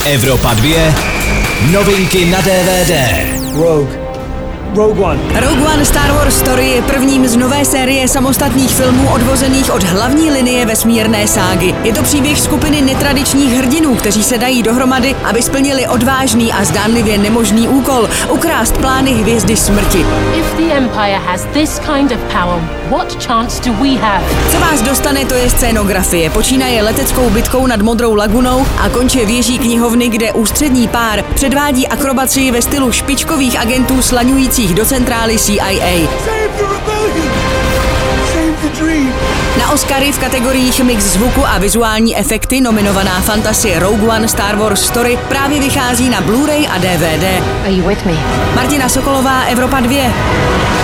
Evropa 2. Novinky na DVD. Rogue One Star Wars Story je prvním z nové série samostatných filmů odvozených od hlavní linie vesmírné ságy. Je to příběh skupiny netradičních hrdinů, kteří se dají dohromady, aby splnili odvážný a zdánlivě nemožný úkol – ukrást plány hvězdy smrti. If the Empire has this kind of power, what chance do we have? Co vás dostane, to je scénografie. Počínaje leteckou bitkou nad Modrou lagunou a konče věží knihovny, kde ústřední pár předvádí akrobacii ve stylu špičkových agentů slaňujících do centrály CIA. Na Oscary v kategoriích mix zvuku a vizuální efekty nominovaná fantasy Rogue One Star Wars Story právě vychází na Blu-ray a DVD. Are you with me? Martina Sokolová, Evropa 2.